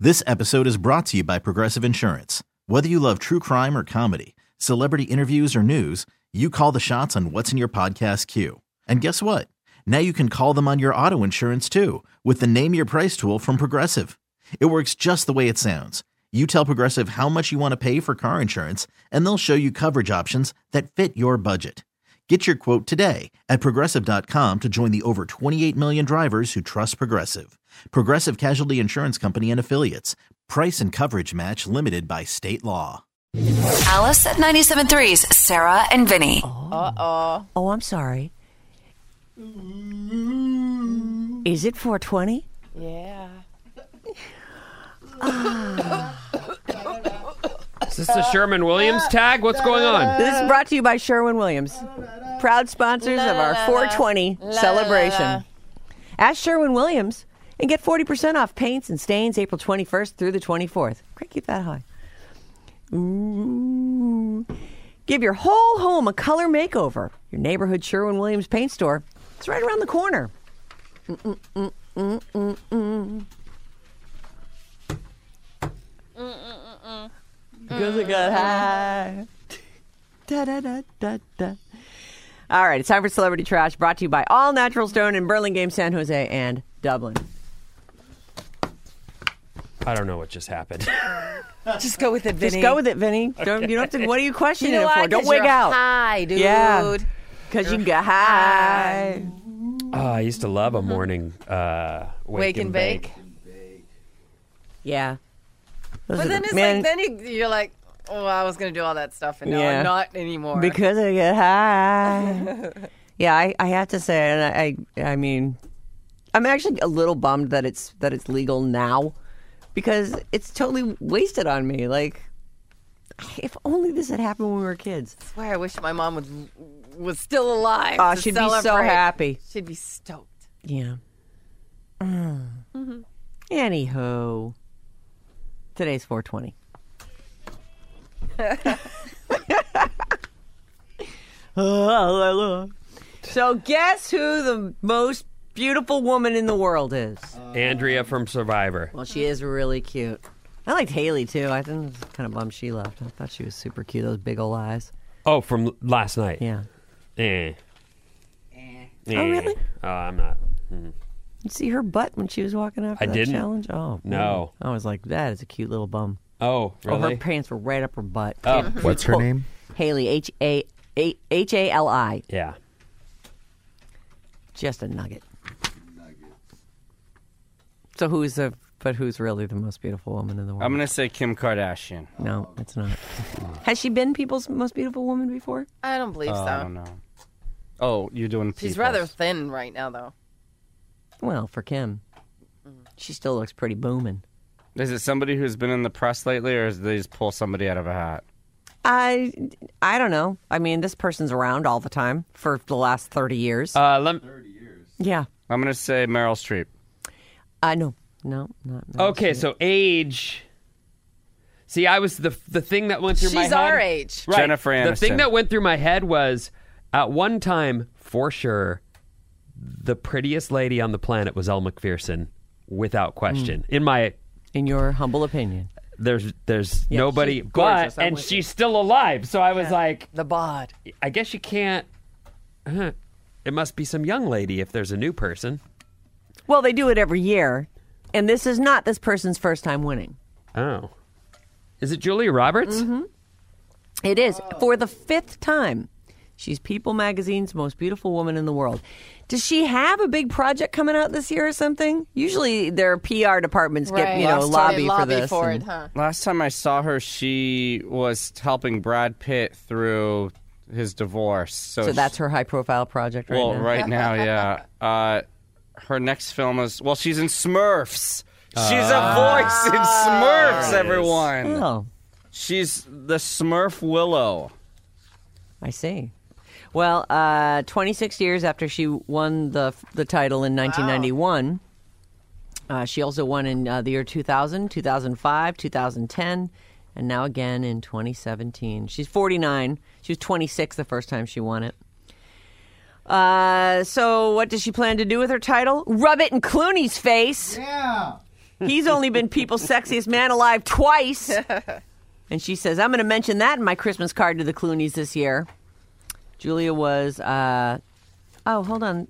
This episode is brought to you by Progressive Insurance. Whether you love true crime or comedy, celebrity interviews or news, you call the shots on what's in your podcast queue. And guess what? Now you can call them on your auto insurance too with the Name Your Price tool from Progressive. It works just the way it sounds. You tell Progressive how much you want to pay for car insurance, and they'll show you coverage options that fit your budget. Get your quote today at Progressive.com to join the over 28 million drivers who trust Progressive. Progressive Casualty Insurance Company and Affiliates. Price and coverage match limited by state law. Alice at 97.3's Sarah and Vinny. Oh, I'm sorry. Is it 420? Yeah. Is this the Sherwin-Williams tag? What's going on? This is brought to you by Sherwin-Williams, proud sponsors of our 420 celebration. Ask Sherwin-Williams and get 40% off paints and stains April 21st through the 24th. Great, keep that high. Ooh. Give your whole home a color makeover. Your neighborhood Sherwin-Williams paint store. It's right around the corner. Because it got high. Da, da, da, da, da. All right, it's time for Celebrity Trash, brought to you by All Natural Stone in Burlingame, San Jose, and Dublin. I don't know what just happened. Just go with it, Vinny. Just go with it, Vinny. You don't have to. What are you questioning You know it for? why? Don't 'Cause wig you're out. high, dude. Yeah. Because you get high. Oh, I used to love a morning wake and bake. Yeah. But then it's like, then you're like, oh, I was going to do all that stuff, and now I'm not anymore. Because I get high. Yeah, I have to say, and I mean, I'm actually a little bummed that it's legal now, because it's totally wasted on me. Like, if only this had happened when we were kids. I swear, I wish my mom was still alive. Oh, to she'd celebrate. be so happy. She'd be stoked. Yeah. Anywho, today's 420. So guess who the most beautiful woman in the world is? Andrea from Survivor. Well, she is really cute. I liked Haley, too. I think it was kind of bummed she left. I thought she was super cute. Those big old eyes. Oh, from last night. Yeah. Oh, really? Oh, I'm not. You see her butt when she was walking after I that didn't. challenge? Oh, No. man. I was like, that is a cute little bum. Oh, Oh, really? her pants were right up her butt. Oh. What's her name? Haley, H-A-L-I. Yeah. Just a nugget. So who's really the most beautiful woman in the world? I'm going to say Kim Kardashian. No, it's not. Has she been people's most beautiful woman before? I don't believe so. I don't know. Oh, you're doing She's people's. rather thin right now, though. Well, for Kim. She still looks pretty booming. Is it somebody who's been in the press lately, or is they just pull somebody out of a hat? I don't know. I mean, this person's around all the time for the last 30 years. 30 years. Yeah. I'm going to say Meryl Streep. No, not Okay, so age. See, I was the thing that went through my head. She's our age. Right. Jennifer Aniston. The thing that went through my head was, at one time, for sure, the prettiest lady on the planet was Elle Macpherson, without question. In your humble opinion. There's Yeah, nobody, she's gorgeous. but I'm and with she's still alive. So I was like, The bod. I guess you can't. It must be some young lady if there's a new person. Well, they do it every year, and this is not this person's first time winning. Oh, is it Julia Roberts? Mm-hmm. It is. For the 5th time. She's People Magazine's most beautiful woman in the world. Does she have a big project coming out this year or something? Usually their PR departments get, lobby for this. Last time I saw her, she was helping Brad Pitt through his divorce. So that's her high-profile project right now? Right now, yeah. Her next film is, she's in Smurfs. She's a voice in Smurfs, everyone. Oh. She's the Smurf Willow. I see. Well, 26 years after she won the title in 1991, she also won in the year 2000, 2005, 2010, and now again in 2017. She's 49. She was 26 the first time she won it. So what does she plan to do with her title? Rub it in Clooney's face. Yeah. He's only been People's Sexiest Man Alive twice. And she says, I'm going to mention that in my Christmas card to the Clooneys this year. Julia was, hold on.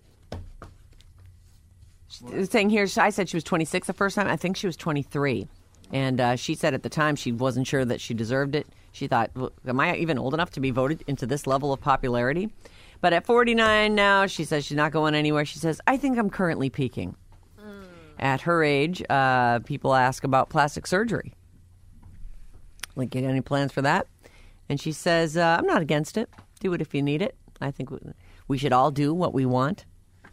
Saying here, I said she was 26 the first time. I think she was 23. And she said at the time she wasn't sure that she deserved it. She thought, well, am I even old enough to be voted into this level of popularity? But at 49 now, she says she's not going anywhere. She says, I think I'm currently peaking. At her age, people ask about plastic surgery. Like, get any plans for that? And she says, I'm not against it. Do it if you need it. I think we should all do what we want.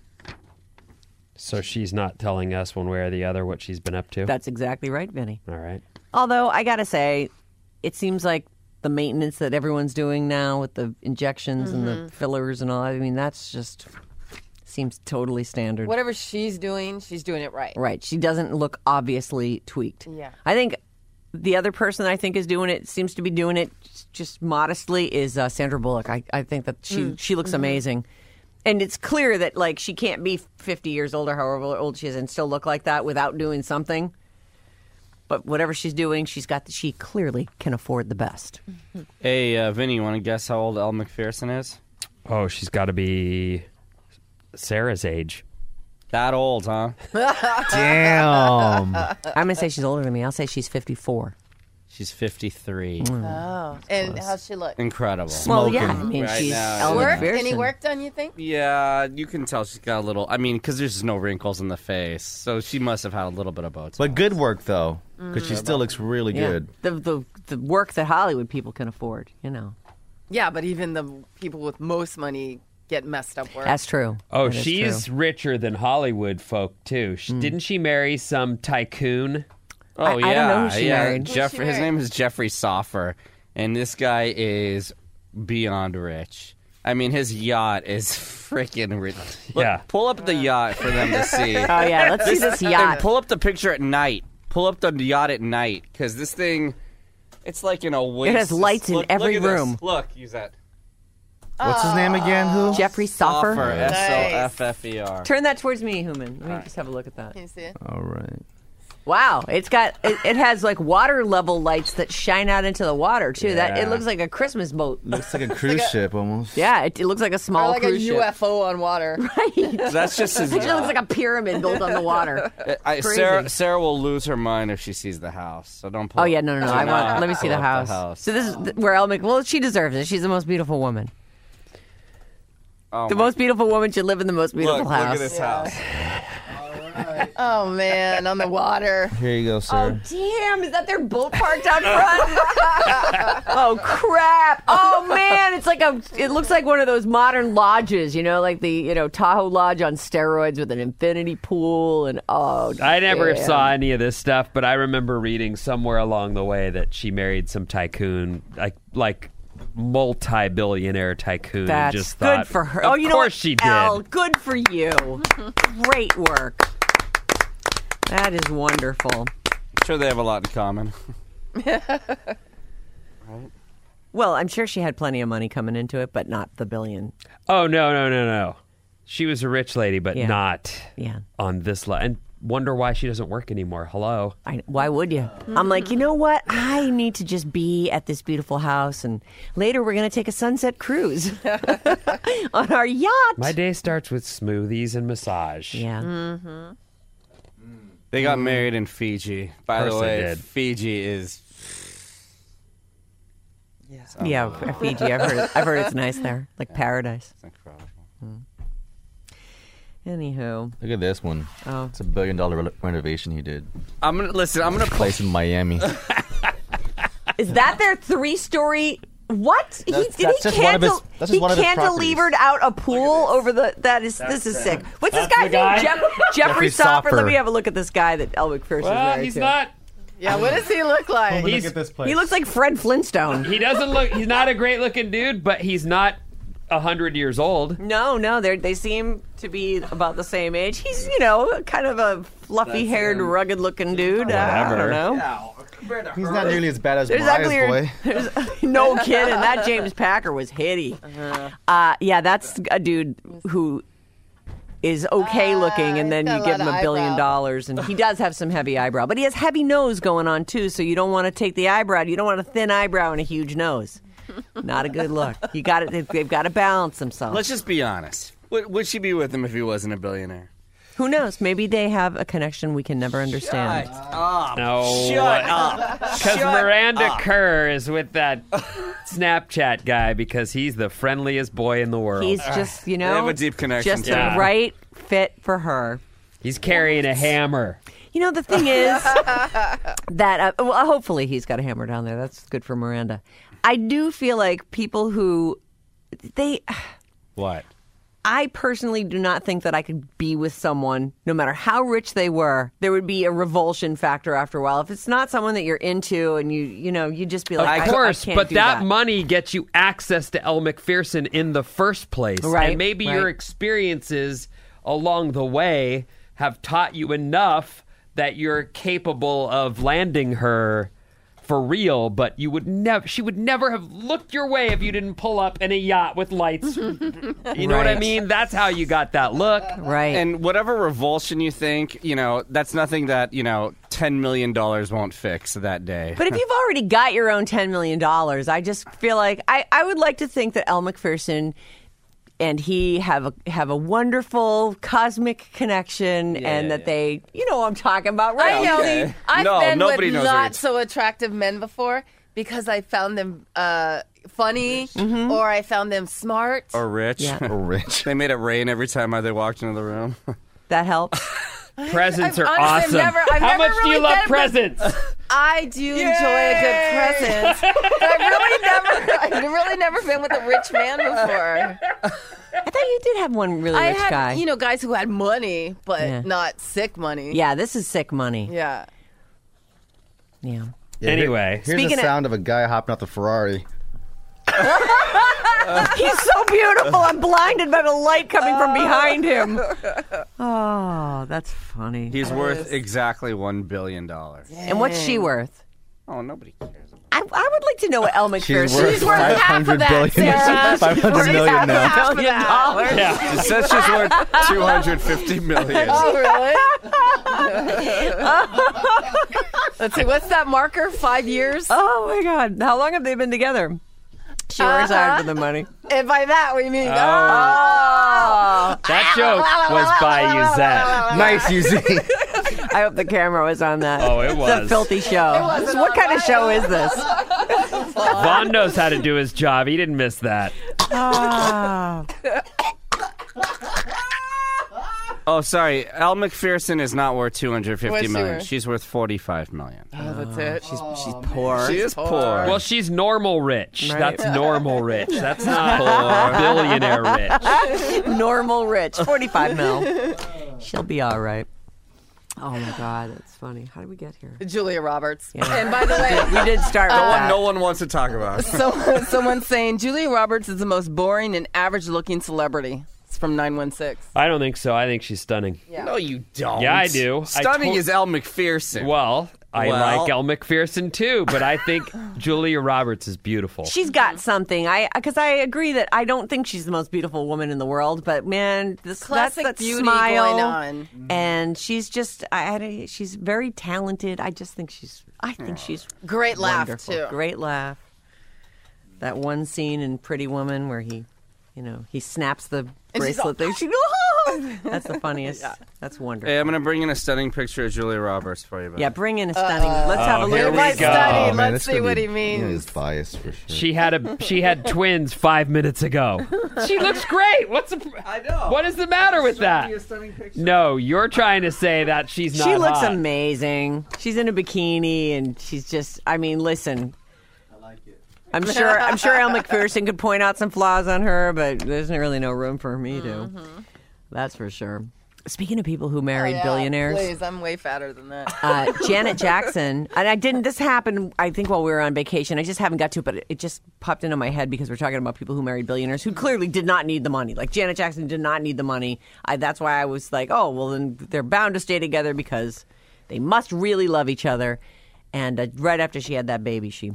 So she's not telling us one way or the other what she's been up to? That's exactly right, Vinny. All right. Although, I got to say, it seems like the maintenance that everyone's doing now with the injections and the fillers and all, I mean, that's just seems totally standard. Whatever she's doing it right. Right. She doesn't look obviously tweaked. Yeah. I think the other person I think is doing it, seems to be doing it just modestly, is Sandra Bullock. I think that she looks amazing. And it's clear that, like, she can't be 50 years old or however old she is and still look like that without doing something. But whatever she's doing, she clearly can afford the best. Hey, Vinny, you want to guess how old Elle Macpherson is? Oh, she's got to be Sarah's age. That old, huh? Damn. I'm going to say she's older than me. I'll say she's 54. She's 53. Oh. And how's she look? Incredible. Well, yeah. I mean, Right she's now, Elle Work? Macpherson. Any work done, you think? Yeah, you can tell she's got a little... I mean, because there's no wrinkles in the face, so she must have had a little bit of Botox. But good work, though, because she still looks really good. The work that Hollywood people can afford, you know. Yeah, but even the people with most money get messed up work. That's true. Oh, That is she's true. richer than Hollywood folk, too. Didn't she marry some tycoon? Oh, yeah. I don't know who she married. His Who's she married? name is Jeffrey Soffer, and this guy is beyond rich. I mean, his yacht is freaking rich. Look, Yeah. pull up the yacht for them to see. Oh, yeah. Let's see this And yacht. pull up the picture at night. Pull up the yacht at night, because this thing, it's like in a waste. It has lights in every look at room. This. Look, use that. What's his name again? Who? Jeffrey Soffer. Soffer, S-O-F-F-E-R. Turn that towards me, Human. Let me just have a look at that. Can you see it? All right. Wow, it has like water level lights that shine out into the water too. That it Yeah. looks like a Christmas boat. Looks like a cruise ship almost. Yeah, it looks like a Or small like a cruise ship. UFO on water. Right. That's just his It looks yacht. like a pyramid built on the water. Crazy. Sarah will lose her mind if she sees the house, so don't pull Oh yeah, no. do I not want. Let me see pull the up house. So this is where Elle well, she deserves it. She's the most beautiful woman. Oh, The my- most beautiful woman should live in the most beautiful look, house. Look at this house. Oh, man, on the water. Here you go, Oh sir. damn! Is that their boat parked out front? Oh crap! Oh man, it looks like one of those modern lodges, you know, like the Tahoe Lodge on steroids with an infinity pool and I never damn. saw any of this stuff, but I remember reading somewhere along the way that she married some tycoon, like multi-billionaire tycoon. That's and just good thought, for her. Of Oh, you know course what? she did. Elle, good for you. Great work. That is wonderful. I'm sure they have a lot in common. Well, I'm sure she had plenty of money coming into it, but not the billion. Oh no! She was a rich lady, but Yeah. not Yeah. on this level. And wonder why she doesn't work anymore. Hello. Why would you? I'm like, you know what? I need to just be at this beautiful house, and later we're going to take a sunset cruise on our yacht. My day starts with smoothies and massage. Yeah. They got married in Fiji. By the Course they way, did. Fiji is... Yeah, Fiji. I've heard it's nice there, like paradise. It's incredible. Anywho, Look at this one. Oh. It's $1 billion renovation he did. I'm gonna play. Place in Miami. is that their 3-story? What? That's just one of his- that's just one of his cantilevered out a pool over the. This is sick. What's this guy's name? Jeffrey Soffer. Let me have a look at this guy that Elle Macpherson is Well, married he's to. not. Yeah, what does he look like? He's- Look at this place. He looks like Fred Flintstone. He doesn't look. He's not a great-looking dude, but he's not 100 years old. No, they seem to be about the same age. He's, kind of a fluffy-haired, rugged-looking dude. I don't know. He's not nearly as bad as There's Mariah's uglier. boy. No kidding. That James Packer was hitty. Yeah, that's a dude who is okay looking, and then you give him $1 billion, and he does have some heavy eyebrow, but he has heavy nose going on too. So you don't want to take the eyebrow. You don't want a thin eyebrow and a huge nose. Not a good look. You got it. They've got to balance themselves. Let's just be honest. Would she be with him if he wasn't a billionaire? Who knows? Maybe they have a connection we can never understand. Shut up. No. Shut up. Because Miranda Kerr is with that Snapchat guy because he's the friendliest boy in the world. He's just, They have a deep connection. just the right fit for her. He's carrying a hammer. You know, the thing is that, hopefully he's got a hammer down there. That's good for Miranda. I do feel like people who, What? I personally do not think that I could be with someone, no matter how rich they were, there would be a revulsion factor after a while. If it's not someone that you're into and you just be like, of course, I can't but do that money gets you access to Elle Macpherson in the first place. Right, and maybe your experiences along the way have taught you enough that you're capable of landing her for real, but she would never have looked your way if you didn't pull up in a yacht with lights. You know what I mean? That's how you got that look. Right. And whatever revulsion you think, that's nothing that, $10 million won't fix that day. But if you've already got your own $10 million, I just feel like I would like to think that Elle Macpherson and he have a wonderful cosmic connection, and that they, what I'm talking about, right? I know. Okay. I've No, been nobody with knows not Rich. so attractive men before because I found them funny, or I found them smart. Or rich. Yeah. Or rich. They made it rain every time they walked into the room. That helps. Presents are honestly, awesome. I've How never much do you really love been with- presents? I do enjoy a good present, but I've really never been with a rich man before. I thought you did have one really I rich had, guy. guys who had money, but Yeah. not sick money. Yeah, this is sick money. Yeah. Yeah. Yeah, Anyway. here's Speaking the of- sound of a guy hopping out the Ferrari. He's so beautiful. I'm blinded by the light coming from behind him. Oh, that's funny. He's worth exactly $1 billion. And what's she worth? Oh, nobody cares. I would like to know what Elle Macpherson She's worth half of 500 that, billion. Sarah. 500 million now. Half of that. Yeah. It says she's worth $250 million. Oh, really? Let's see. What's that marker? 5 years? Oh, my God. How long have they been together? She works hard for the money. And by that, we mean... That joke was by Uzette. Nice, UZ. I hope the camera was on that. Oh, it It's a was. filthy show. What kind of show is this? Vaughn knows how to do his job. He didn't miss that. Oh, sorry. Elle Macpherson is not worth $250 What's she million. worth? She's worth $45 million. Oh, that's it. She's poor. She is poor. Well, she's normal rich. Right. That's normal rich. That's not billionaire rich. Normal rich. 45 mil. She'll be all right. Oh, my God. That's funny. How did we get here? Julia Roberts. Yeah. And by the way, We did start with that. No one wants to talk about it. someone's saying Julia Roberts is the most boring and average-looking celebrity. It's from 916. I don't think so. I think she's stunning. Yeah. No, you don't. Yeah, I do. Stunning is Elle Macpherson. Well, I Well. like Elle Macpherson too, but I think Julia Roberts is beautiful. She's got something. Because I agree that I don't think she's the most beautiful woman in the world, but man, Classic that's that beauty smile, going on. and she's just she's very talented. I think she's Great laugh, wonderful. too. Great laugh. That one scene in Pretty Woman where he snaps the bracelet thing. That's the funniest. That's wonderful. Hey, I'm going to bring in a stunning picture of Julia Roberts for you. Yeah, bring in a stunning. Let's have a look. here at we this. go. Study. Oh, man, Let's this see could what be- he means. He's biased for sure. She had twins 5 minutes ago. She looks great. I know. What is the matter with that? No, you're trying to say that she's not She looks hot. amazing. She's in a bikini, and she's just. I mean, listen. I like it. I'm sure Elle Macpherson could point out some flaws on her, but there's really no room for me to. That's for sure. Speaking of people who married Yeah, billionaires, Please, I'm way fatter than that. Janet Jackson, and this happened, I think, while we were on vacation. I just haven't got to it, but it just popped into my head because we're talking about people who married billionaires who clearly did not need the money. Like Janet Jackson did not need the money. That's why I was like, oh, well, then they're bound to stay together because they must really love each other. And right after she had that baby, she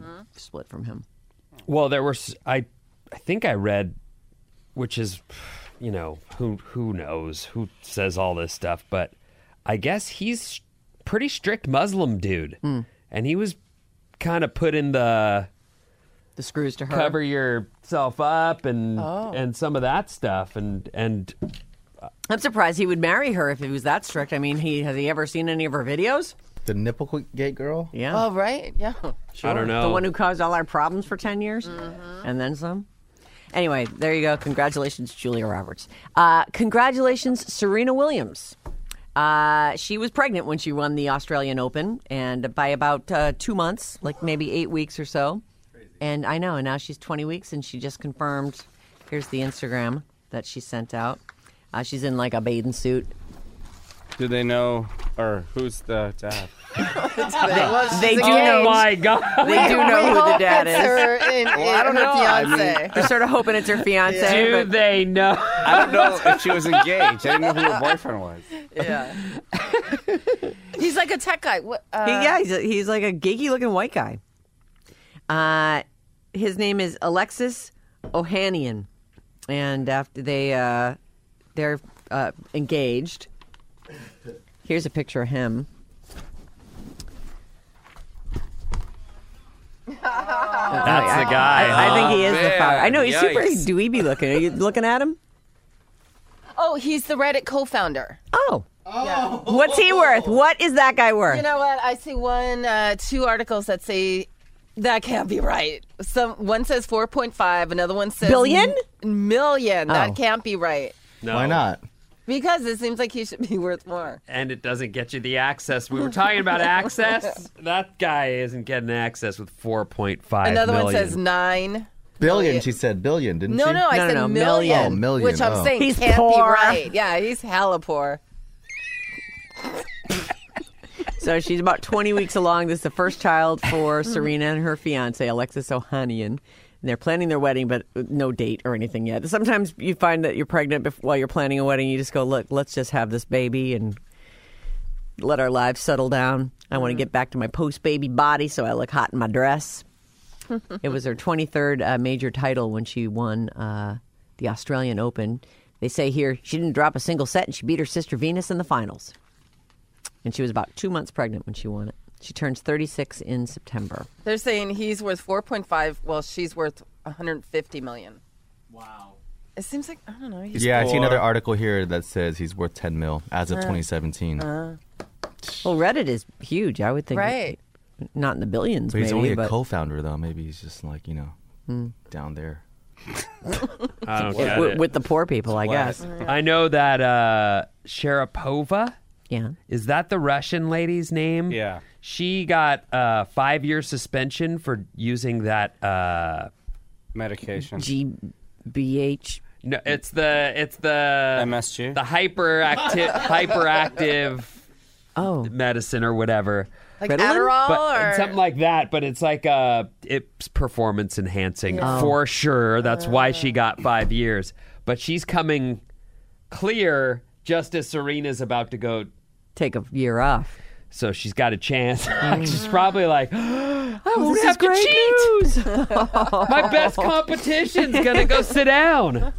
split from him. Well, there were. I think I read, which is who knows who says all this stuff, but I guess he's pretty strict Muslim dude, and he was kind of put in the screws to her. cover yourself up and some of that stuff, and I'm surprised he would marry her if he was that strict. I mean, has he ever seen any of her videos? The Nipplegate girl? Yeah. Oh, right. Yeah. I don't know. The one who caused all our problems for 10 years and then some. Anyway, there you go. Congratulations, Julia Roberts. Congratulations, Serena Williams. She was pregnant when she won the Australian Open, and by about 2 months, like maybe 8 weeks or so. And I know, and now she's 20 weeks, and she just confirmed. Here's the Instagram that she sent out. She's in like a bathing suit. Do they know, or who's the dad? They do know. Oh my God! They do know who the dad is. I don't know. Fiance. They're sort of hoping it's her fiance. Do but they know? I don't know if she was engaged. I didn't know who her boyfriend was. Yeah. He's like a tech guy. What? he's like a geeky-looking white guy. His name is Alexis Ohanian, and after they're engaged. Here's a picture of him. That's the guy. I think he is the man. father. I know he's super Yikes. dweeby looking. Are you looking at him? Oh, he's the Reddit co-founder. Oh. What's he worth? What is that guy worth? You know what? I see two articles that say that can't be right. One says 4.5, another one says Billion? Million. Oh. That can't be right. No. Why not? Because it seems like he should be worth more. And it doesn't get you the access. We were talking about access. That guy isn't getting access with 4.5 Another million. one says 9. Billion, she said billion, didn't she? No, I No, said no, million. million. Oh, million, Which I'm oh. saying He's can't poor. be right. Yeah, he's hella poor. So she's about 20 weeks along. This is the first child for Serena and her fiance, Alexis Ohanian. And they're planning their wedding, but no date or anything yet. Sometimes you find that you're pregnant while you're planning a wedding. You just go, look, let's just have this baby and let our lives settle down. I want to get back to my post-baby body so I look hot in my dress. It was her 23rd major title when she won the Australian Open. They say here she didn't drop a single set, and she beat her sister Venus in the finals. And she was about 2 months pregnant when she won it. She turns 36 in September. They're saying he's worth 4.5. Well, she's worth 150 million. Wow. It seems like, I don't know. Yeah, I see another article here that says he's worth 10 mil as of 2017. Well, Reddit is huge. I would think. Right. Not in the billions, But he's maybe. only a but co-founder, though. Maybe he's just like, down there. I don't get it. with the poor people, I guess. I know that Sharapova, Yeah. is that the Russian lady's name? Yeah. She got a 5-year suspension for using that. Medication. GBH. No, it's the MSG? the hyperactive Oh. medicine or whatever. Like Ritalin? Adderall But or something like that, but it's like it's performance enhancing Oh. for sure. That's why she got 5 years. But she's coming clear just as Serena's about to go, Take a year off. so she's got a chance. She's probably like, I won't This is have to great cheat. news. My best competition's gonna go sit down.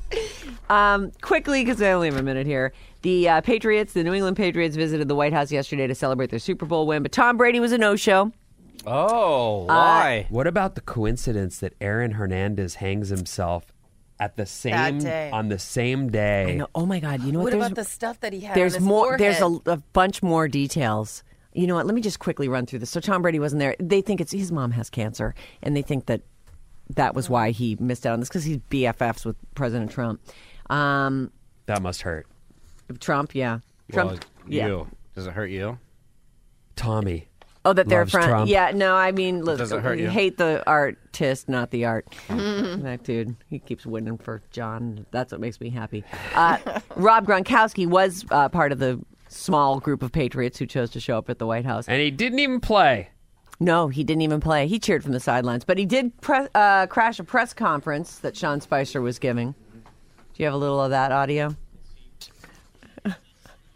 Quickly, because I only have a minute here. The the New England Patriots visited the White House yesterday to celebrate their Super Bowl win, but Tom Brady was a no-show. Oh, why? What about the coincidence that Aaron Hernandez hangs himself at the same day. on the same day? I know. Oh my God! You know what? what about the stuff that he had There's on his more. There's forehead? a bunch more details. You know what? Let me just quickly run through this. So Tom Brady wasn't there. They think it's his mom has cancer, and they think that was why he missed out on this because he's BFFs with President Trump. That must hurt. Trump, yeah. Trump, Well, yeah. you. Does it hurt you? Tommy. Oh, that they're Loves friends. Trump. Yeah, no, I mean, look, Does it hurt you? hate the artist, not the art. That dude, he keeps winning for John. That's what makes me happy. Rob Gronkowski was part of the small group of Patriots who chose to show up at the White House. And he didn't even play. No, he didn't even play. He cheered from the sidelines, but he did crash a press conference that Sean Spicer was giving. Do you have a little of that audio?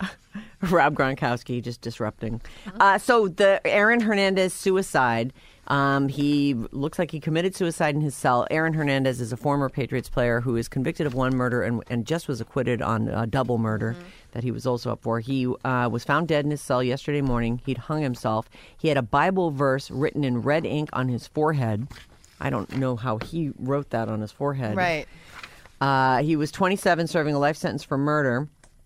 Rob Gronkowski just disrupting. So the Aaron Hernandez suicide, He looks like he committed suicide in his cell. Aaron Hernandez is a former Patriots player who is convicted of one murder and just was acquitted on a double murder that he was also up for. He was found dead in his cell yesterday morning. He'd hung himself. He had a Bible verse written in red ink on his forehead. I don't know how he wrote that on his forehead. Right. He was 27, serving a life sentence for murder.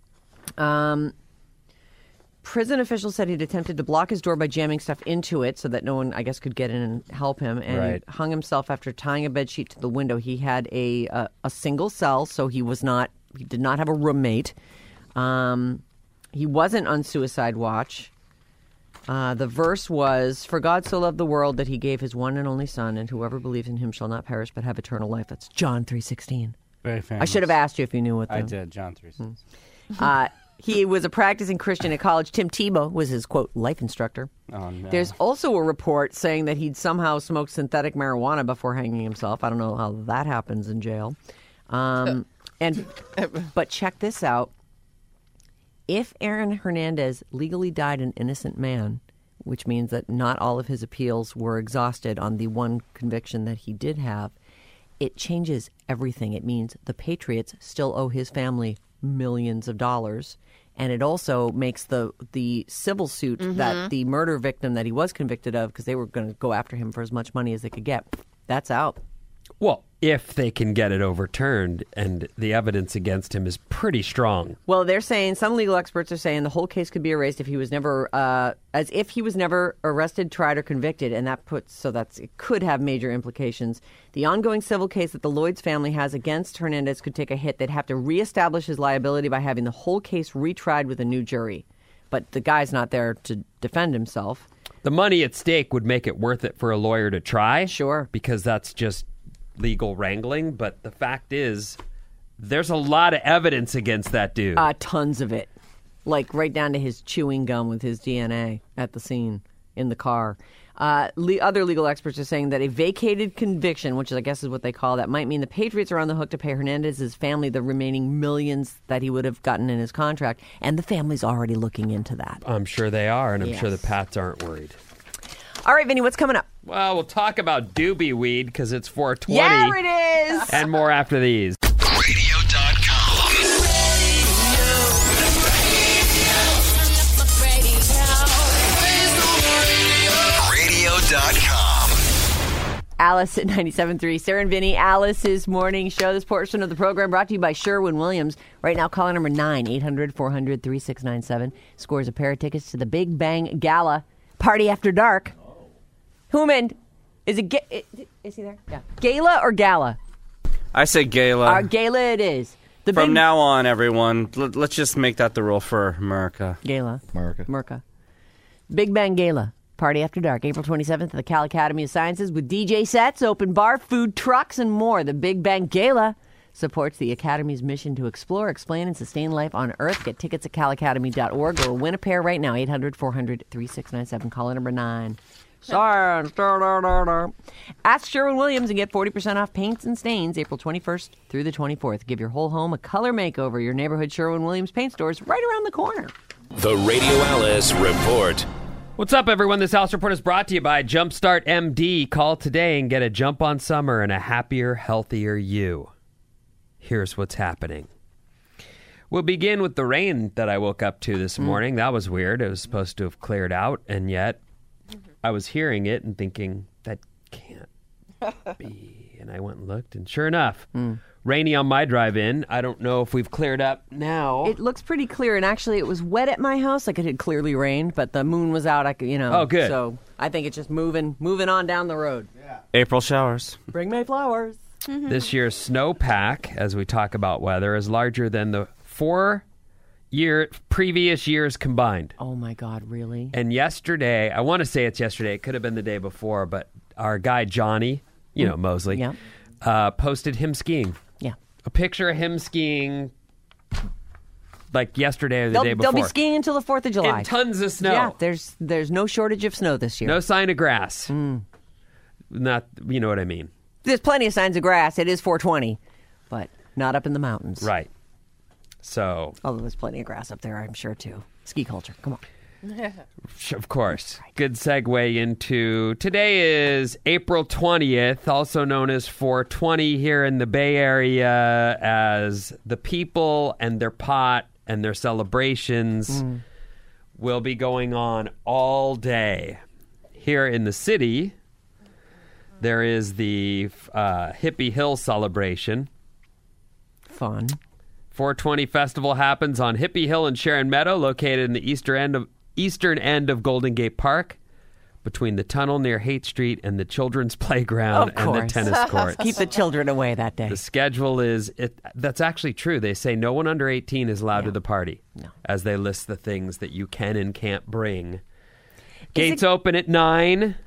Prison officials said he'd attempted to block his door by jamming stuff into it so that no one, I guess, could get in and help him. And he hung himself after tying a bedsheet to the window. He had a single cell, so he did not have a roommate. He wasn't on suicide watch. The verse was, "For God so loved the world that he gave his one and only son, and whoever believes in him shall not perish but have eternal life." That's John 3:16. Very famous. I should have asked you if you knew what I did, John 3:16. He was a practicing Christian at college. Tim Tebow was his, quote, life instructor. Oh, no. There's also a report saying that he'd somehow smoked synthetic marijuana before hanging himself. I don't know how that happens in jail. But check this out. If Aaron Hernandez legally died an innocent man, which means that not all of his appeals were exhausted on the one conviction that he did have, it changes everything. It means the Patriots still owe his family millions of dollars. And it also makes the civil suit that the murder victim that he was convicted of, because they were going to go after him for as much money as they could get, that's out. Well, if they can get it overturned, and the evidence against him is pretty strong. Well, they're saying, some legal experts are saying the whole case could be erased if he was never, as if he was never arrested, tried, or convicted, and it could have major implications. The ongoing civil case that the Lloyds family has against Hernandez could take a hit. They'd have to reestablish his liability by having the whole case retried with a new jury. But the guy's not there to defend himself. The money at stake would make it worth it for a lawyer to try. Sure. Because that's just legal wrangling, but the fact is there's a lot of evidence against that dude. Tons of it. Like right down to his chewing gum with his DNA at the scene in the car. Other legal experts are saying that a vacated conviction, which I guess is what they call that, might mean the Patriots are on the hook to pay Hernandez's family the remaining millions that he would have gotten in his contract, and the family's already looking into that. I'm sure they are, and I'm sure the Pats aren't worried. All right, Vinny, what's coming up? Well, we'll talk about doobie weed because it's 420. Yeah, it is! And more after these. Radio.com. Radio.com. Alice at 97.3. Sarah and Vinny, Alice's Morning Show. This portion of the program brought to you by Sherwin-Williams. Right now, caller number 9-800-400-3697 scores a pair of tickets to the Big Bang Gala Party After Dark. Human, is he there? Yeah. Gala or Gala? I say gala. Gala it is. From now on, everyone, let's just make that the rule for America. Gala. America. Big Bang Gala. Party After Dark, April 27th at the Cal Academy of Sciences with DJ sets, open bar, food trucks, and more. The Big Bang Gala supports the Academy's mission to explore, explain, and sustain life on Earth. Get tickets at calacademy.org or win a pair right now. 800-400-3697. Call number 9. Ask Sherwin-Williams and get 40% off paints and stains April 21st through the 24th. Give your whole home a color makeover. Your neighborhood Sherwin-Williams paint store is right around the corner. The Radio Alice Report. What's up, everyone? This Alice Report is brought to you by Jumpstart MD. Call today and get a jump on summer and a happier, healthier you. Here's what's happening. We'll begin with the rain that I woke up to this morning. That was weird. It was supposed to have cleared out, and yet I was hearing it and thinking, that can't be. And I went and looked, and sure enough, rainy on my drive in. I don't know if we've cleared up now. It looks pretty clear, and actually it was wet at my house. Like it had clearly rained, but the moon was out. Oh, good. So I think it's just moving on down the road. Yeah. April showers. Bring May flowers. This year's snowpack, as we talk about weather, is larger than the 4 previous years combined. Oh my God, really? And yesterday, I want to say it's yesterday, it could have been the day before, but our guy Johnny, Mosley, posted him skiing. Yeah. A picture of him skiing like yesterday or the day before. They'll be skiing until the 4th of July. And tons of snow. Yeah, there's no shortage of snow this year. No sign of grass. Not, you know what I mean. There's plenty of signs of grass. It is 420, but not up in the mountains. Right. So. Although there's plenty of grass up there, I'm sure, too. Ski culture. Come on. Of course. Good segue into today is April 20th, also known as 420 here in the Bay Area, as the people and their pot and their celebrations will be going on all day. Here in the city, there is the Hippie Hill celebration. Fun. 420 Festival happens on Hippie Hill and Sharon Meadow, located in the eastern end of Golden Gate Park, between the tunnel near Haight Street and the children's playground Of and the course. tennis courts. Keep the children away that day. The schedule is that's actually true. They say no one under 18 is allowed to the party, as they list the things that you can and can't bring. Gates open at 9.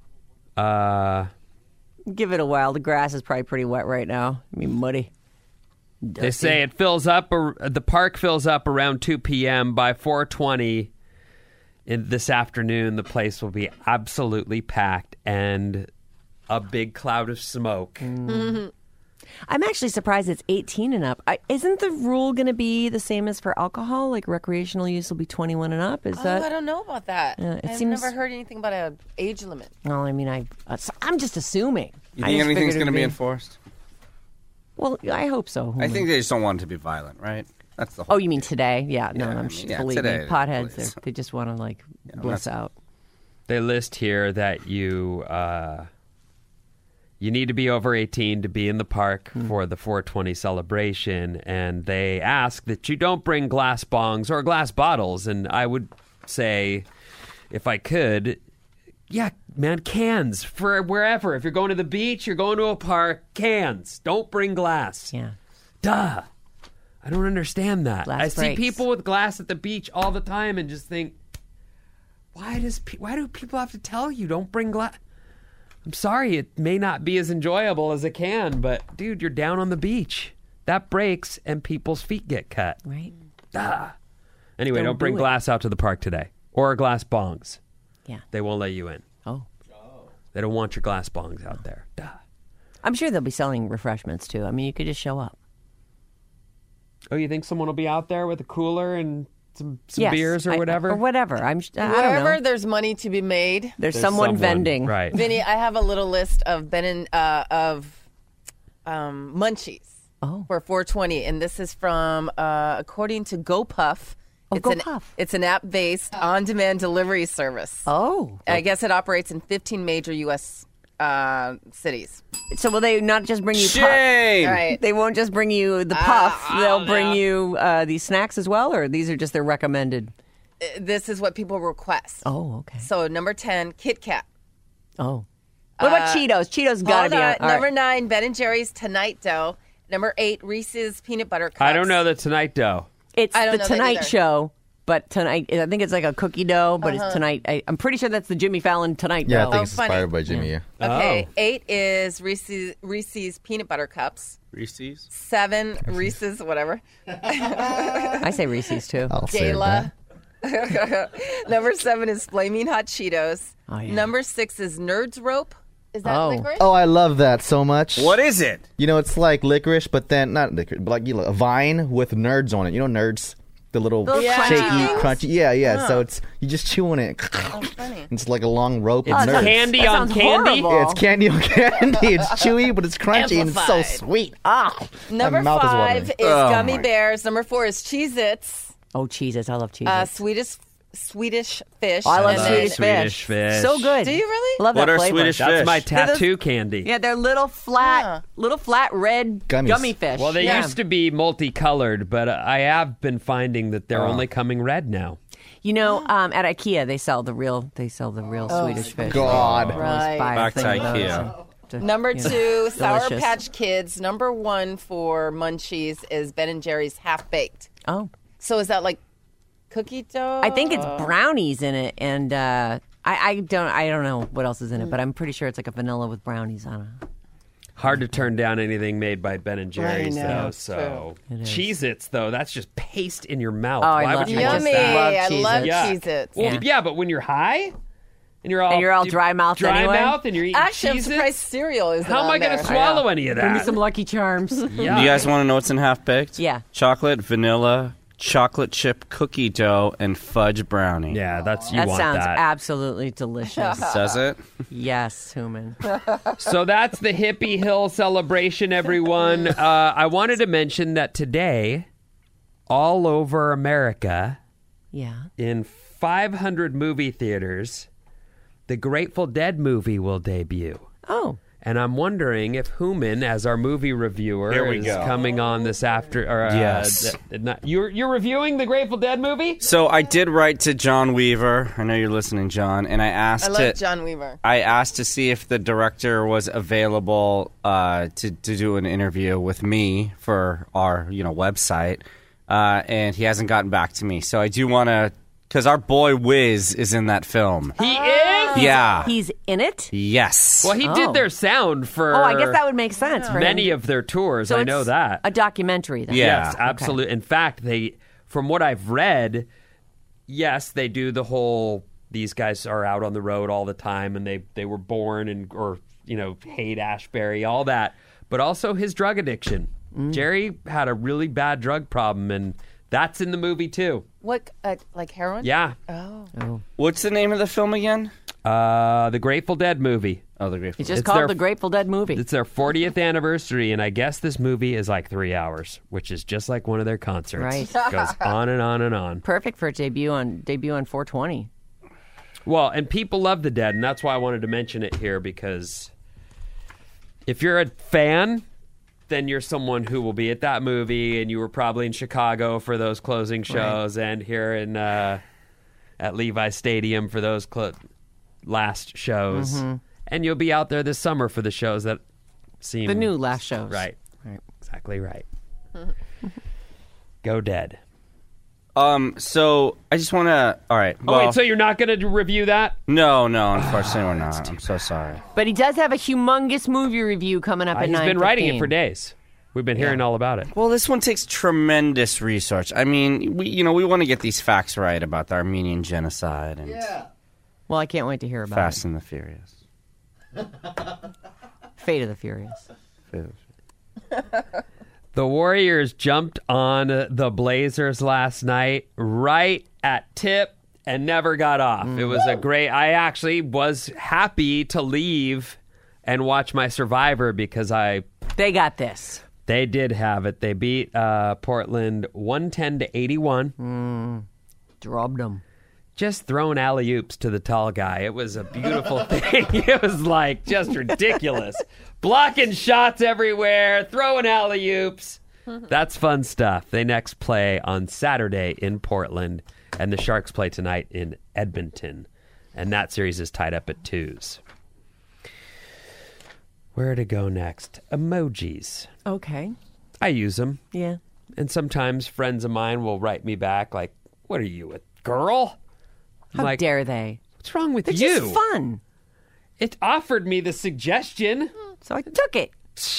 Give it a while. The grass is probably pretty wet right now. I mean, muddy. They say it fills up. The park fills up around 2 p.m. By 4:20 this afternoon. The place will be absolutely packed and a big cloud of smoke. I'm actually surprised it's 18 and up. Isn't the rule going to be the same as for alcohol? Like recreational use will be 21 and up? Is that? I don't know about that. it I've seems- never heard anything about an age limit. Well, I mean, I'm just assuming. You I think just anything's figured going to it'd be enforced? Well, I hope so. I think they just don't want it to be violent, right? That's the whole Oh, you mean today? Yeah, no, Yeah, I'm I mean, yeah, believe today, me. Potheads, please. they just want to bliss that's- out. They list here that you need to be over 18 to be in the park for the 420 celebration, and they ask that you don't bring glass bongs or glass bottles. And I would say, if I could, yeah, man, cans for wherever. If you're going to the beach, you're going to a park, cans. Don't bring glass. Yeah. Duh. I don't understand that. Glass I see breaks. people with glass at the beach all the time and just think, why do people have to tell you don't bring glass? I'm sorry, it may not be as enjoyable as a can, but dude, you're down on the beach. That breaks and people's feet get cut. Right? Duh. Anyway, don't bring do it. glass out to the park today. Or glass bongs. Yeah. They won't let you in. Oh. They don't want your glass bongs out there. Duh. I'm sure they'll be selling refreshments too. I mean, you could just show up. Oh, you think someone will be out there with a cooler and some Yes, beers or whatever? Or whatever. I don't Wherever know. there's money to be made. There's someone vending. Right. Vinny, I have a little list of munchies for 420, and this is from according to GoPuff. Oh, It's GoPuff. It's an app-based on-demand delivery service. Oh. I guess it operates in 15 major U.S. cities. So will they not just bring you puff? Shame! All right. They won't just bring you the puff. They'll bring you these snacks as well, or these are just their recommended? This is what people request. Oh, okay. So number 10, Kit Kat. Oh. What about Cheetos? Cheetos got to be on. All Number right. 9, Ben & Jerry's Tonight Dough. Number 8, Reese's Peanut Butter Cups. I don't know the Tonight Dough. It's I don't the know that Tonight either. Show, but tonight I think it's like a cookie dough, but it's Tonight. I'm pretty sure that's the Jimmy Fallon Tonight Yeah, Dough. I think it's funny. inspired by Jimmy. Yeah. Okay, Oh. 8 is Reese's Peanut Butter Cups. Reese's? 7, Reese's, whatever. I say Reese's too. I'll say Gala. that. Number 7 is Flaming Hot Cheetos. Oh, yeah. Number 6 is Nerds Rope. Is that Oh. licorice? Oh, I love that so much. What is it? You know, it's like licorice, but then not licorice, but like a vine with nerds on it. You know, nerds, the little Yeah. shaky, things? crunchy. Yeah. So it's you just chew on it. Oh, funny. It's like a long rope It's of nerds. candy That on sounds candy. horrible. Yeah, it's candy on candy. It's chewy, but it's crunchy and it's so Amplified. sweet. Ah, Number my mouth is 5 watering. is Oh, Gummy my- Bears. Number 4 is Cheez-Its. Oh, Cheez-Its. I love Cheez-Its. Swedish fish. Oh, I love And then- Swedish fish. Swedish fish. So good. Do you really? Love What that are flavor. Swedish That's fish? my They're those- tattoo candy. Yeah, they're little flat red Gummies. gummy fish. Well, they Yeah. used to be multicolored, but I have been finding that they're only coming red now. You know, at IKEA they sell the real Swedish fish. God. Always Right. buy a Back to thing of those IKEA. and- Number you know, 2, Sour delicious. Patch Kids. Number 1 for munchies is Ben & Jerry's Half Baked. Oh, So is that like cookie dough? I think it's brownies in it, and I don't know what else is in it, but I'm pretty sure it's like a vanilla with brownies on it. Hard to turn down anything made by Ben and Jerry's, I know, though. it's So It is. Cheez-Its, though, that's just paste in your mouth. Oh, I Why love- would you I want just Yummy. that? love I love Yuck. Cheez-Its. Well, yeah, but when you're high and you're all dry mouthed dry anyway? mouth, and you're eating Actually, I'm Cheez-Its, surprised cereal isn't how am I on going there. to swallow any of Bring me that? some Lucky Charms. Yeah. Do you guys want to know what's in half baked? Yeah. Chocolate, vanilla, chocolate chip cookie dough, and fudge brownie. Yeah, that's you That want sounds that. absolutely delicious. Does it? Yes, Human. So that's the Hippie Hill celebration, everyone. I wanted to mention that today, all over America, Yeah. in 500 movie theaters, the Grateful Dead movie will debut. Oh. And I'm wondering if Human, as our movie reviewer, Here we is go. coming on this after. Or, Yes. You're reviewing the Grateful Dead movie? So I did write to John Weaver. I know you're listening, John, and I asked I love John Weaver. I asked to see if the director was available to do an interview with me for our website, and he hasn't gotten back to me. So I do want to, because our boy Wiz is in that film. He is? Yeah. He's in it? Yes. Well, he did their sound for Oh, I guess that would make sense for many him. of their tours. So I know it's that. a documentary then. Yeah. Yes, absolutely. In fact, from what I've read, yes, they do the whole. These guys are out on the road all the time, and they were born or hate Ashbury, all that, but also his drug addiction. Jerry had a really bad drug problem, and that's in the movie too. What, like heroin? Yeah, What's the name of the film again? the Grateful Dead movie. Oh, the Grateful It's just It's called their- the Grateful Dead movie. It's their 40th anniversary, and I guess this movie is like 3 hours, which is just like one of their concerts. Right. It goes on and on and on. Perfect for a debut on 420. Well, and people love the Dead, and that's why I wanted to mention it here, because if you're a fan, then you're someone who will be at that movie, and you were probably in Chicago for those closing shows, and here in at Levi Stadium for those last shows, and you'll be out there this summer for the shows that seem The new last shows. right, exactly right. Go Dead. So I just want to. All right. Oh, Well, wait, so you're not going to review that? no, unfortunately we're not. I'm so sorry. But he does have a humongous movie review coming up at 9:15. He's been writing it for days. We've been hearing all about it. Well, this one takes tremendous research. I mean, we want to get these facts right about the Armenian genocide and Well, I can't wait to hear about Fast and the Furious. it. Fate of the Furious. The Warriors jumped on the Blazers last night right at tip and never got off. It was a great... I actually was happy to leave and watch my Survivor because They got this. they did have it. They beat Portland 110-81. Dropped them. Just throwing alley-oops to the tall guy. It was a beautiful thing. It was like just ridiculous. Blocking shots everywhere, throwing alley-oops. That's fun stuff. They next play on Saturday in Portland, and the Sharks play tonight in Edmonton. And that series is tied up at 2s. Where to go next? Emojis. Okay. I use them. Yeah. And sometimes friends of mine will write me back like, what are you, a girl? I'm How like, dare they? what's wrong with They're you? just fun. It offered me the suggestion. So I took it.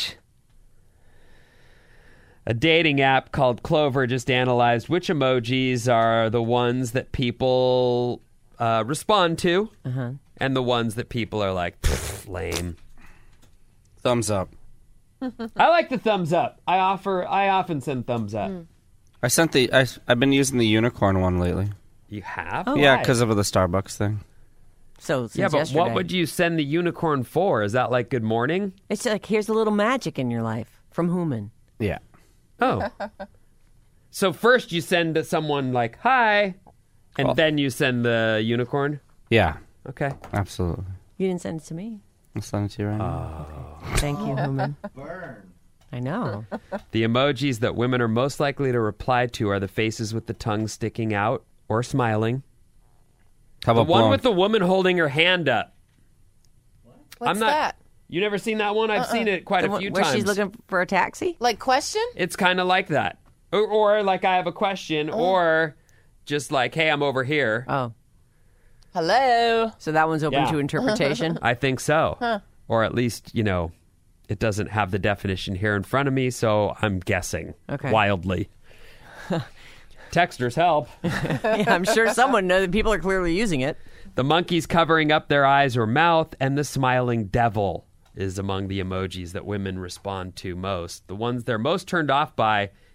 A dating app called Clover just analyzed which emojis are the ones that people respond to and the ones that people are like, "Pfft, lame. Thumbs up. I like the thumbs up. I often send thumbs up. I sent I've been using the unicorn one lately. You have? Yeah, Why? because of the Starbucks thing. So since Yeah, but yesterday. what would you send the unicorn for? Is that like good morning? It's like, here's a little magic in your life from Human. Yeah. Oh. So first you send someone like, hi, and then you send the unicorn? Yeah, Okay. absolutely. You didn't send it to me. I'll send it to you right now. Thank you, Human. Burn. I know. The emojis that women are most likely to reply to are the faces with the tongue sticking out or smiling. How The about one blowing? with the woman holding her hand up. What's I'm not- that? You never seen that one? I've seen it quite a few Where times. she's looking for a taxi? Like question? It's kind of like that. Or like I have a question, or just like, hey, I'm over here. Oh. Hello. So that one's open Yeah. to interpretation? I think so. Or at least, it doesn't have the definition here in front of me, so I'm guessing Okay. wildly. Texters help. Yeah, I'm sure someone knows that people are clearly using it. The monkeys covering up their eyes or mouth, and the smiling devil is among the emojis that women respond to most. The ones they're most turned off by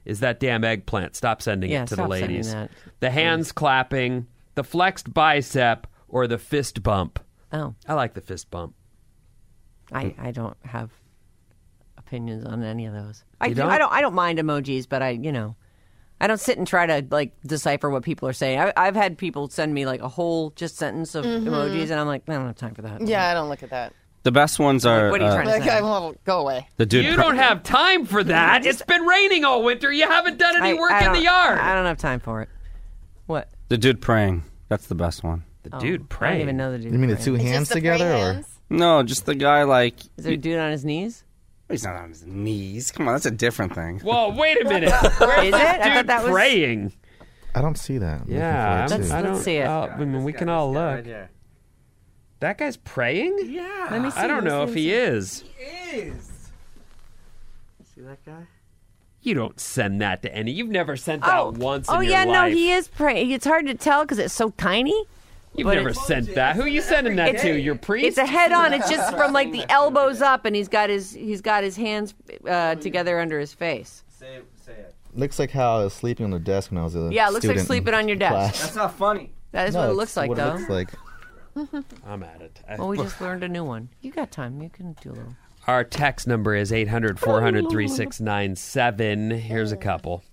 is that damn eggplant. Stop sending Yeah, it to the stop sending ladies. that. The hands clapping, the flexed bicep, or the fist bump. Oh, I like the fist bump. I don't have opinions on any of those. You don't? I don't mind emojis, but I don't sit and try to like decipher what people are saying. I've had people send me like a whole just sentence of emojis, and I'm like, I don't have time for that. Yeah, I don't look at that. The best ones are What are you trying to Like, say? go away. the dude. You don't have time for that. It's been raining all winter. You haven't done any work in the yard. I don't have time for it. What? The dude praying. That's the best one. The Oh, dude I praying. don't even know the dude. You mean the praying. two It's hands just the together, praying or hands. No, just the guy like Is there a dude on his knees? he's not on his knees. Come on, that's a different thing. Well, wait a minute. Is it? I thought Dude that was. praying. I don't see that. I'm Yeah, looking for it, too. I don't Let's see it. I mean, we can all look. That guy's praying? Yeah. Let me see. I don't know if he is. See that guy? You don't send that to any. You've never sent that once in Oh your yeah, life. no, he is praying. It's hard to tell because it's so tiny. You've but never it's- sent that. Who are you sending that to? Your priest? It's a head on. It's just from like the elbows up, and he's got his hands together under his face. Looks like how I was sleeping on the desk when I was a Yeah, it looks like student sleeping in on your desk. class. That's not funny. That is No, what it it's looks like, what though. It looks like. I'm at it. Well, we just learned a new one. You got time. You can do a little. Our text number is 800-400-3697. Here's a couple.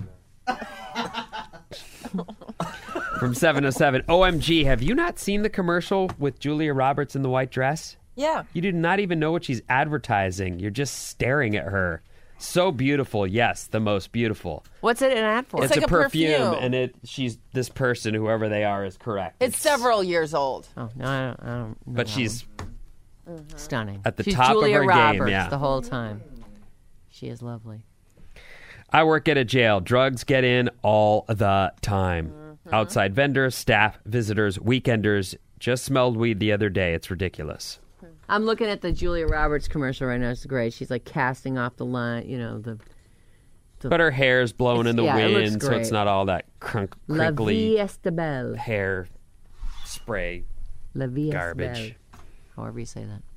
From 707. OMG, have you not seen the commercial with Julia Roberts in the white dress? Yeah. You do not even know what she's advertising. You're just staring at her. So beautiful. Yes, the most beautiful. What's it an ad for? It's like a a perfume, perfume. and she's this person, whoever they are, is correct. It's several years old. Oh no, I don't know But that she's one. Stunning. at the She's top of Julia her game, Roberts yeah. the whole time. She is lovely. I work at a jail. Drugs get in all the time. Outside vendors, staff, visitors, weekenders. Just smelled weed the other day. It's ridiculous. I'm looking at the Julia Roberts commercial right now. It's great. She's like casting off the line, the But her hair's blowing in the it looks wind, so great. it's not all that La crinkly Vie est belle. hair spray La Vie est garbage. belle. However you say that.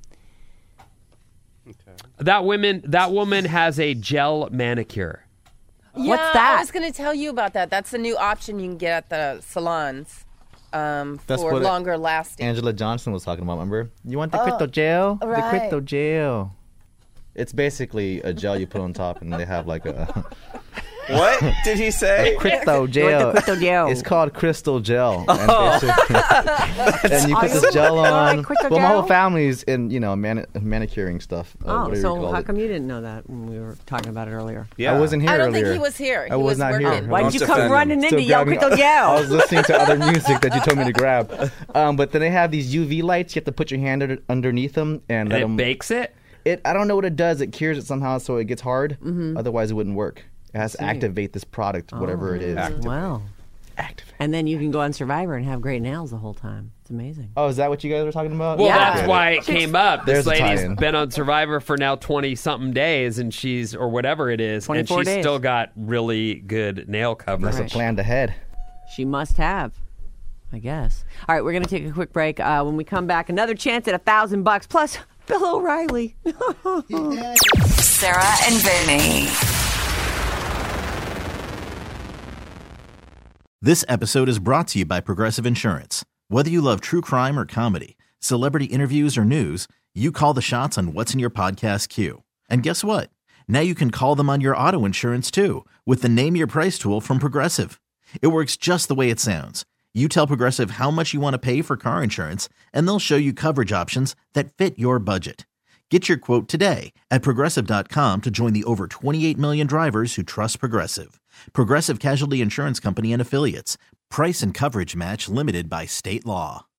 That woman has a gel manicure. Yeah, What's that? I was going to tell you about that. That's a new option you can get at the salons That's for what longer lasting. Angela Johnson was talking about. Remember? You want the crypto gel? right. The crypto gel. It's basically a gel you put on top, and they have like a What did he say? crypto gel. crypto gel? It's called crystal gel. And, and you put this gel on. crystal Well, my whole gel? family's in manicuring stuff. Oh, whatever you so call how it. come you didn't know that when we were talking about it earlier? Yeah. I wasn't here I don't earlier. think he was here. I He was not working. here. Why Don't did you defend come him. running into Still Yo grabbing- Crypto I was Gel? listening to other music that you told me to grab. But then they have these UV lights. You have to put your hand underneath them and let And it them. bakes it? I don't know what it does. It cures it somehow, so it gets hard. Otherwise, it wouldn't work. It has to activate this product, whatever it is. Wow. Activate. And then you can go on Survivor and have great nails the whole time. It's amazing. Oh, is that what you guys were talking about? Well, Yeah. that's why it came up. This There's a lady's tie-in. been on Survivor for now 20-something days, and or whatever it is, and 24 she's days. still got really good nail coverage. Must have planned ahead. She must have, I guess. All right, we're going to take a quick break. When we come back, another chance at $1,000 plus Bill O'Reilly. Sarah and Vinny. This episode is brought to you by Progressive Insurance. Whether you love true crime or comedy, celebrity interviews or news, you call the shots on what's in your podcast queue. And guess what? Now you can call them on your auto insurance too with the Name Your Price tool from Progressive. It works just the way it sounds. You tell Progressive how much you want to pay for car insurance, and they'll show you coverage options that fit your budget. Get your quote today at Progressive.com to join the over 28 million drivers who trust Progressive. Progressive Casualty Insurance Company and Affiliates. Price and coverage match limited by state law.